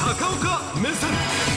高岡目線。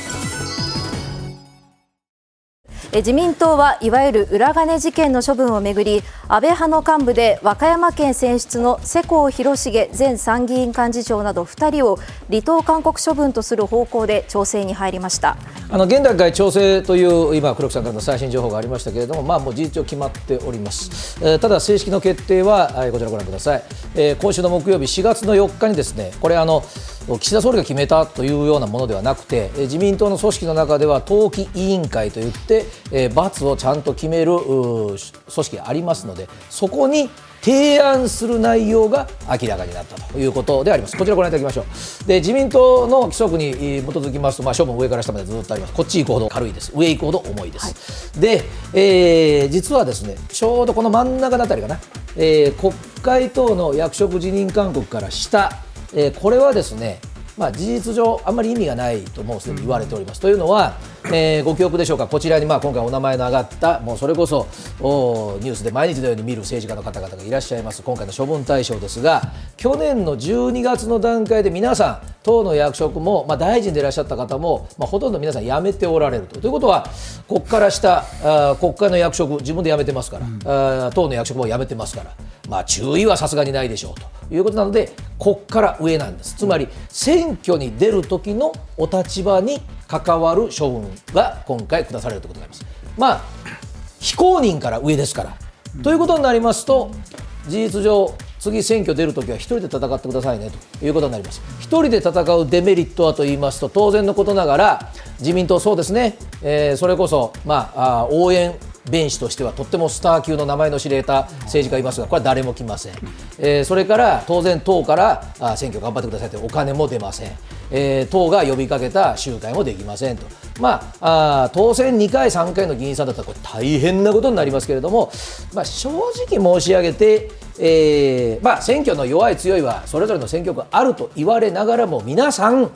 自民党はいわゆる裏金事件の処分をめぐり、安倍派の幹部で和歌山県選出の世耕弘成前参議院幹事長など2人を離党勧告処分とする方向で調整に入りました。 現段階調整という今黒木さんからの最新情報がありましたけれども、もう事実上決まっております。ただ正式の決定はこちらご覧ください。今週の木曜日4月の4日にですね、これ岸田総理が決めたというようなものではなくて、自民党の組織の中では党紀委員会といって罰をちゃんと決める組織がありますので、そこに提案する内容が明らかになったということであります。こちらご覧いただきましょう。で、自民党の規則に基づきますと、処分上から下までずっとあります。こっち行くほど軽いです、上行くほど重いです、で、実はですね、ちょうどこの真ん中のあたりかな、国会等の役職辞任勧告から下、これはですね、事実上あんまり意味がないともうすでに言われております。というのは、ご記憶でしょうか、こちらに今回お名前の挙がったもうそれこそニュースで毎日のように見る政治家の方々がいらっしゃいます今回の処分対象ですが、去年の12月の段階で皆さん党の役職も、大臣でいらっしゃった方も、ほとんど皆さん辞めておられるということは、ここから下国会の役職自分で辞めてますから、党の役職も辞めてますから、注意はさすがにないでしょうということなので、ここから上なんです。つまり選挙に出る時のお立場に関わる処分が今回下されるということになります。非公認から上ですから、ということになりますと、事実上次選挙出るときは一人で戦ってくださいねということになります。一人で戦うデメリットはと言いますと、当然のことながら自民党そうですね、それこそ、応援弁士としてはとってもスター級の名前の知れた政治家いますが、これは誰も来ません。それから当然党から選挙頑張ってくださいというお金も出ません。党が呼びかけた集会もできませんと、当選2回3回の議員さんだったらこれ大変なことになりますけれども、正直申し上げて、選挙の弱い強いはそれぞれの選挙区があると言われながらも、皆さん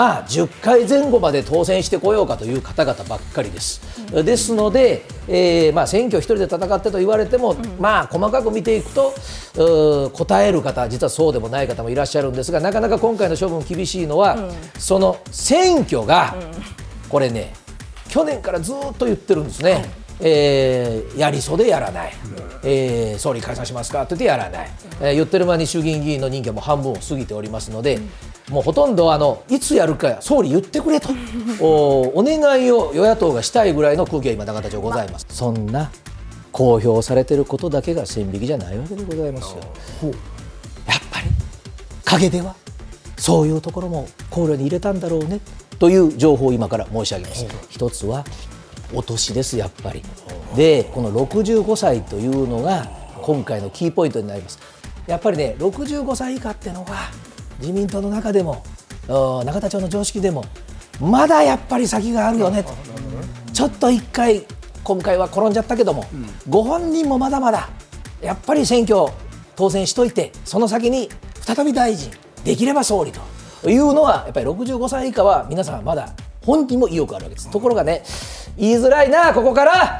10回前後まで当選してこようかという方々ばっかりです。ですので、選挙一人で戦ってと言われても、細かく見ていくと答える方、実はそうでもない方もいらっしゃるんですが、なかなか今回の処分厳しいのは、その選挙が、これね、去年からずっと言ってるんですね。やりそうでやらない、総理解散しますかって言ってやらない、言ってる間に衆議院議員の任期はもう半分を過ぎておりますので、もうほとんどいつやるか総理言ってくれとお願いを与野党がしたいぐらいの空気が今永田町ございます。そんな公表されていることだけが線引きじゃないわけでございますよ。やっぱり陰ではそういうところも考慮に入れたんだろうねという情報を今から申し上げます。一つはお年です、やっぱり。で、この65歳というのが今回のキーポイントになります。やっぱりね、65歳以下っていうのが自民党の中でも永田町の常識でもまだやっぱり先があるよねと。ちょっと一回今回は転んじゃったけども、ご本人もまだまだやっぱり選挙当選しといて、その先に再び大臣できれば総理というのは、やっぱり65歳以下は皆さんまだ本人も意欲あるわけです。ところがね、言いづらいな、ここから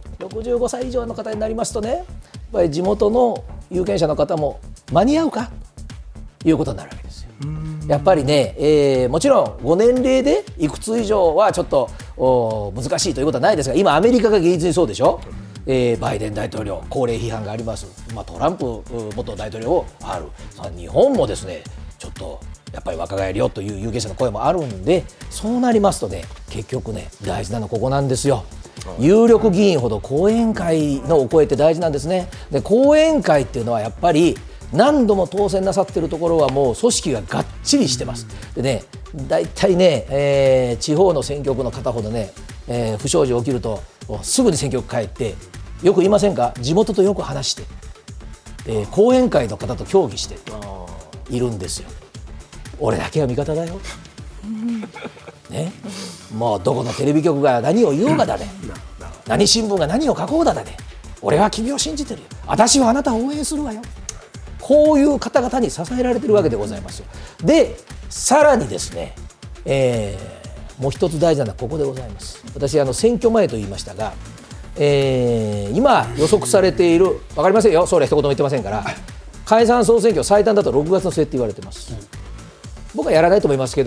65歳以上の方になりますとね、やっぱり地元の有権者の方も間に合うかということになるわけですよ。やっぱりね、もちろんご年齢でいくつ以上はちょっと難しいということはないですが、今アメリカが現実にそうでしょ。バイデン大統領高齢批判があります。トランプ元大統領ある。日本もですね、ちょっとやっぱり若返りよという有権者の声もあるんで、そうなりますとね、結局ね、大事なのここなんですよ。有力議員ほど後援会のお声って大事なんですね。で、後援会っていうのはやっぱり何度も当選なさっているところはもう組織ががっちりしてます。でね、大体ね、地方の選挙区の方ほどね、不祥事起きるとすぐに選挙区帰って、よく言いませんか、地元とよく話して、後援会の方と協議しているんですよ。俺だけは味方だよ、ね、もうどこのテレビ局が何を言おうがだね、何新聞が何を書こうだね、俺は君を信じてるよ、私はあなたを応援するわよ、こういう方々に支えられてるわけでございますよ。で、さらにですね、もう一つ大事なのはここでございます。私選挙前と言いましたが、今予測されている、分かりませんよ、総理は一言も言ってませんから、解散総選挙最短だと6月の末って言われてます。僕はやらないと思いますけど、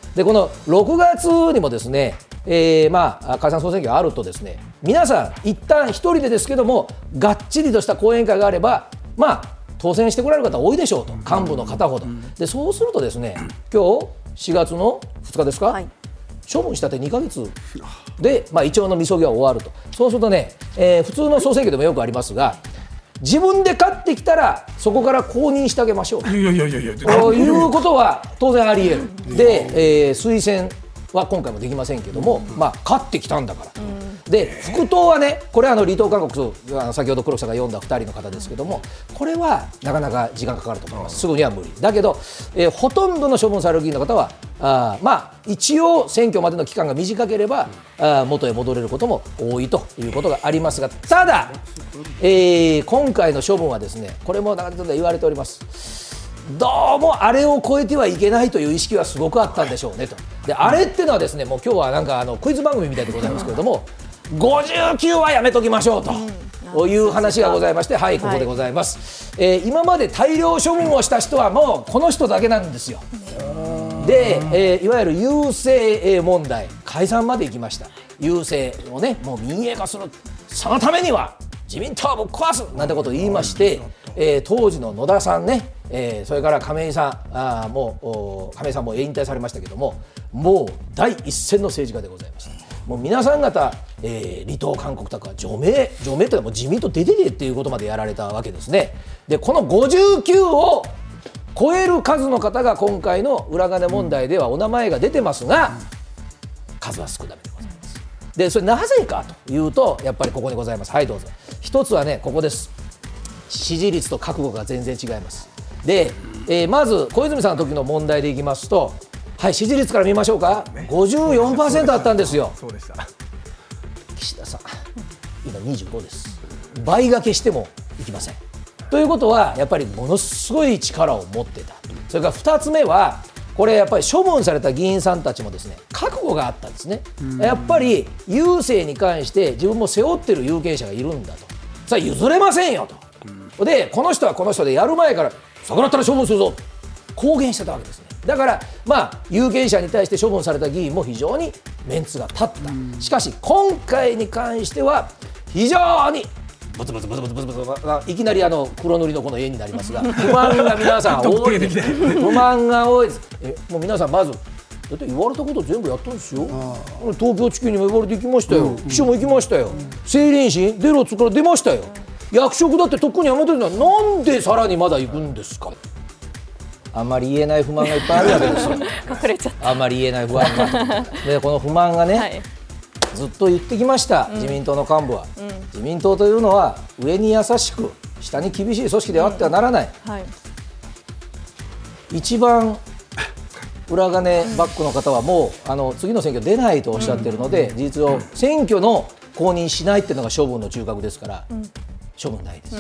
でこの6月にもですね、解散総選挙あるとですね、皆さん一旦一人でですけどもがっちりとした講演会があれば当選してこられる方多いでしょうと、幹部の方ほど。でそうするとですね、今日4月の2日ですか、はい、処分したって2ヶ月で、イチョウのみそぎは終わると。そうするとね、普通の総選挙でもよくありますが、自分で勝ってきたらそこから公認してあげましょうということは当然あり得る。で、推薦は今回もできませんけども、勝ってきたんだから。で副党はね、これは離党勧告、先ほど黒木さんが読んだ2人の方ですけども、これはなかなか時間かかると思います。すぐには無理だけど、ほとんどの処分される議員の方は一応選挙までの期間が短ければ元へ戻れることも多いということがありますが、ただ、今回の処分はですね、これもなかなか言われております。どうもあれを超えてはいけないという意識はすごくあったんでしょうねと。であれっていうのはですね、もう今日はなんかクイズ番組みたいでございますけれども、59はやめときましょうという話がございまして、はい、ここでございます。今まで大量処分をした人はもうこの人だけなんですよ。で、いわゆる郵政問題、解散まで行きました。郵政をね、もう民営化する、そのためには自民党をぶっ壊すなんてことを言いまして、当時の野田さんね、それから亀井さんも引退されましたけども、もう第一線の政治家でございます。もう皆さん方、離党勧告とか除名というのはもう自民党出てけっていうことまでやられたわけですね。でこの59を超える数の方が今回の裏金問題ではお名前が出てますが、数は少なめでございます。でそれなぜかというと、やっぱりここにございます。はいどうぞ。一つはね、ここです。支持率と覚悟が全然違います。で、まず小泉さんの時の問題でいきますと、はい、支持率から見ましょうか。54% あったんですよ。そうでした。岸田さん今25です。倍掛けしてもいきません。ということはやっぱりものすごい力を持ってた。それから2つ目は、これやっぱり処分された議員さんたちもですね、覚悟があったんですね。やっぱり郵政に関して自分も背負ってる有権者がいるんだと。さあ譲れませんよと。でこの人はこの人でやる前から逆らったら処分するぞ公言してたわけですね。だから有権者に対して処分された議員も非常にメンツが立った。しかし今回に関しては非常にブツブツブツブツブツブツ、いきなり黒塗りのこの絵になりますが、不満が皆さん多いです。不満が多いです。もう皆さんまずだって言われたこと全部やったんですよ。東京地検にも言われて行きましたよ。秘書も行きましたよ。政倫審出ろっつから出ましたよ。役職だってとっくに辞めてるのはなんでさらにまだ行くんですか。あんまり言えない不満がいっぱいあるわけですよ。 隠れちゃった。 あんまり言えない不安が。でこの不満がね、はい、ずっと言ってきました、自民党の幹部は。自民党というのは上に優しく下に厳しい組織であってはならない。はい、一番裏金バックの方はもう次の選挙出ないとおっしゃっているので、事実上選挙の公認しないっていうのが処分の中核ですから、処分ないです。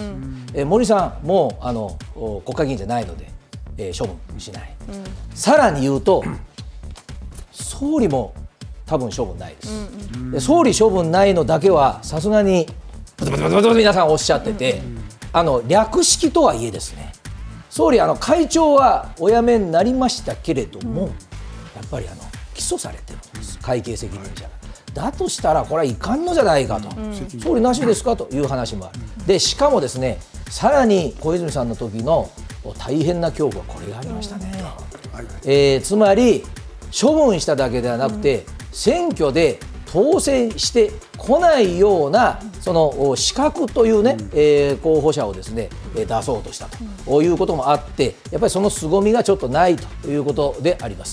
森さんも国会議員じゃないので、処分しない。さらに言うと総理も多分処分ないです。で総理処分ないのだけはさすがに皆さんおっしゃってて、略式とはいえですね、総理会長はお辞めになりましたけれども、やっぱり起訴されてるんです、会計責任者が。だとしたらこれはいかんのじゃないかと、総理なしですかという話もある。でしかもですね、さらに小泉さんの時の大変な恐怖はこれがありましたね。つまり処分しただけではなくて、選挙で当選してこないようなその資格というね、候補者をですね出そうとしたということもあって、やっぱりその凄みがちょっとないということであります。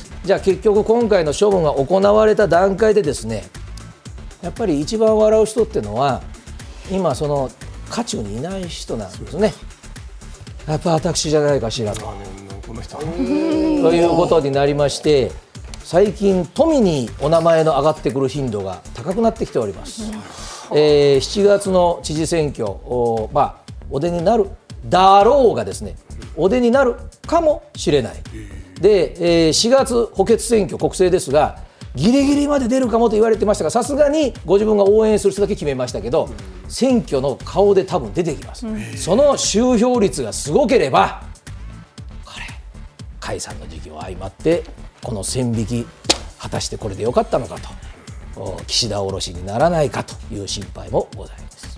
じゃあ結局今回の処分が行われた段階でですね、やっぱり一番笑う人っていうのは今その渦中にいない人なんですね。やっぱ私じゃないかしらということになりまして、最近富にお名前の上がってくる頻度が高くなってきております。7月の知事選挙お出になるだろうがですね、お出になるかもしれない。で、4月補欠選挙国政ですが、ギリギリまで出るかもと言われてましたが、さすがにご自分が応援する人だけ決めましたけど、選挙の顔で多分出てきます。その集票率がすごければ、これ解散の時期を相まってこの線引き果たしてこれでよかったのかと、岸田降ろしにならないかという心配もございます。